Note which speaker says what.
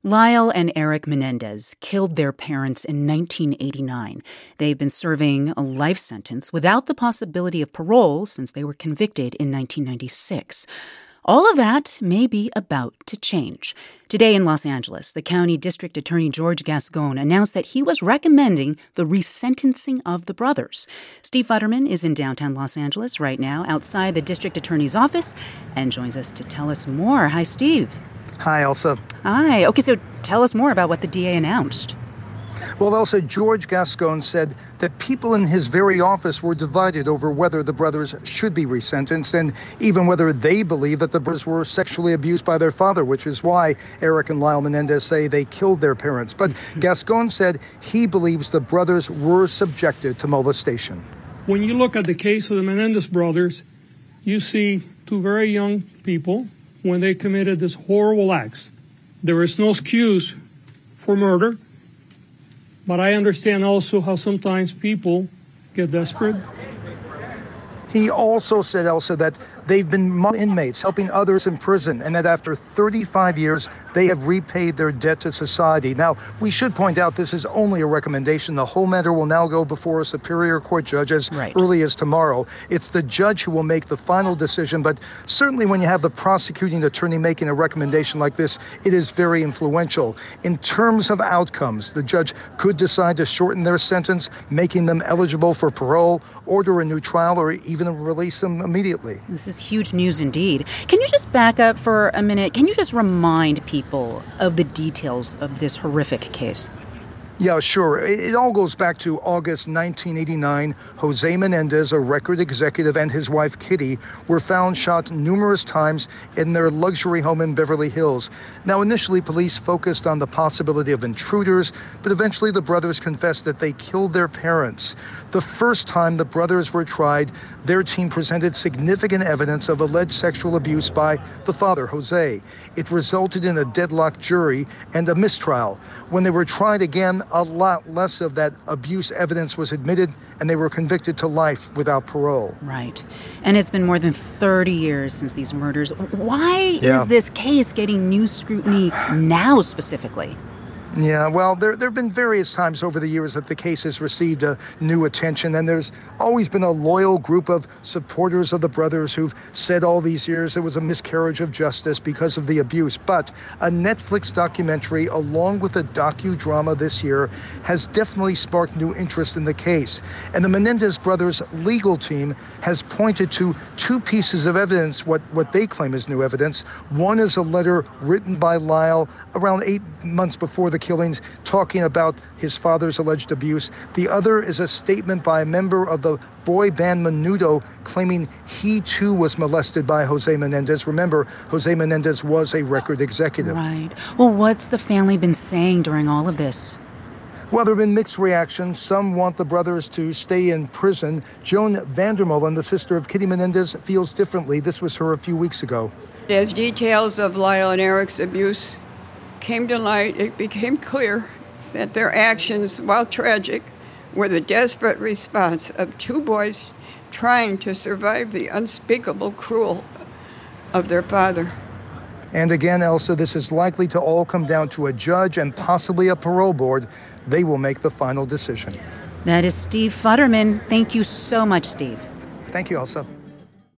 Speaker 1: Lyle and Eric Menendez killed their parents in 1989. They've been serving a life sentence without the possibility of parole since they were convicted in 1996. All of that may be about to change. Today in Los Angeles, the county district attorney George Gascon announced that he was recommending the resentencing of the brothers. Steve Futterman is in downtown Los Angeles right now, outside the district attorney's office, and joins us to tell us more. Hi, Steve.
Speaker 2: Hi, Elsa.
Speaker 1: Hi. Okay, so tell us more about what the DA announced.
Speaker 2: Well, Elsa, George Gascon said that people in his very office were divided over whether the brothers should be resentenced and even whether they believe that the brothers were sexually abused by their father, which is why Eric and Lyle Menendez say they killed their parents. But Gascon said he believes the brothers were subjected to molestation.
Speaker 3: When you look at the case of the Menendez brothers, you see two very young people when they committed this horrible acts. There is no excuse for murder, but I understand also how sometimes people get desperate.
Speaker 2: He also said, Elsa, that they've been inmates helping others in prison and that after 35 years, they have repaid their debt to society. Now, we should point out this is only a recommendation. The whole matter will now go before a Superior Court judge as early as tomorrow. It's the judge who will make the final decision, but certainly when you have the prosecuting attorney making a recommendation like this, it is very influential. In terms of outcomes, the judge could decide to shorten their sentence, making them eligible for parole, order a new trial, or even release them immediately.
Speaker 1: This is huge news indeed. Can you just back up for a minute? Can you just remind people of the details of this horrific case?
Speaker 2: Yeah, sure. It all goes back to August 1989. Jose Menendez, a record executive, and his wife Kitty were found shot numerous times in their luxury home in Beverly Hills. Now, initially, police focused on the possibility of intruders, but eventually the brothers confessed that they killed their parents. The first time the brothers were tried, their team presented significant evidence of alleged sexual abuse by the father, Jose. It resulted in a deadlocked jury and a mistrial. When they were tried again, a lot less of that abuse evidence was admitted, and they were convicted to life without parole.
Speaker 1: Right. And it's been more than 30 years since these murders. Why is this case getting new scrutiny now specifically?
Speaker 2: Yeah, well, there have been various times over the years that the case has received new attention, and there's always been a loyal group of supporters of the brothers who've said all these years it was a miscarriage of justice because of the abuse. But a Netflix documentary, along with a docudrama this year, has definitely sparked new interest in the case. And the Menendez brothers' legal team has pointed to two pieces of evidence, what they claim is new evidence. One is a letter written by Lyle around 8 months before the killings, talking about his father's alleged abuse. The other is a statement by a member of the boy band Menudo claiming he too was molested by Jose Menendez. Remember, Jose Menendez was a record executive.
Speaker 1: Right. Well, what's the family been saying during all of this?
Speaker 2: Well, there have been mixed reactions. Some want the brothers to stay in prison. Joan Vandermolen, the sister of Kitty Menendez, feels differently. This was her a few weeks ago.
Speaker 4: As details of Lyle and Eric's abuse came to light, it became clear that their actions, while tragic, were the desperate response of two boys trying to survive the unspeakable cruelty of their father.
Speaker 2: And again, Elsa, this is likely to all come down to a judge and possibly a parole board. They will make the final decision.
Speaker 1: That is Steve Futterman. Thank you so much, Steve.
Speaker 2: Thank you, Elsa.